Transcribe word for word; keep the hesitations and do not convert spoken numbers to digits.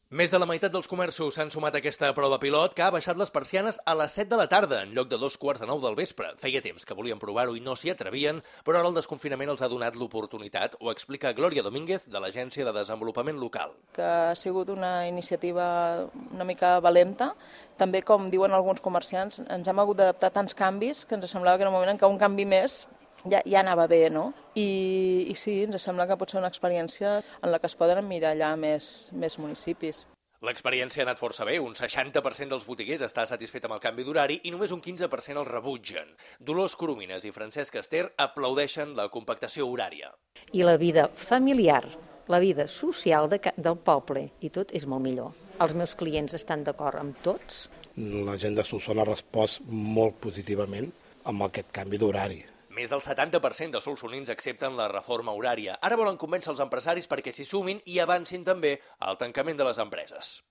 Més de la meitat dels comerços s'han sumat a aquesta prova pilot que ha baixat les persianes a les set de la tarda, en lloc de dos quarts de nou del vespre. Feia temps que volien provar-ho i no s'hi atrevien, però ara el desconfinament els ha donat l'oportunitat. Ho explica Glòria Domínguez, de l'Agència de Desenvolupament Local. Que ha sigut una iniciativa una mica valenta. També, com diuen alguns comerciants, ens hem hagut d'adaptar a tants canvis que ens semblava que en un moment en què un canvi més ja, ja anava bé, no? I, I sí, ens sembla que pot ser una experiència en la que es poden emmirallar més, més municipis. L'experiència ha anat força bé. Un seixanta per cent dels botiguers està satisfet amb el canvi d'horari i només un quinze per cent el rebutgen. Dolors Coromines i Francesc Ester aplaudeixen la compactació horària. I la vida familiar, la vida social de, del poble, i tot és molt millor. Els meus clients estan d'acord amb tots. La gent de Solsona ha respost molt positivament amb aquest canvi d'horari. Més del setanta per cent dels solsonins accepten la reforma horària. Ara volen convèncer els empresaris perquè s'hi sumin i avancin també al tancament de les empreses.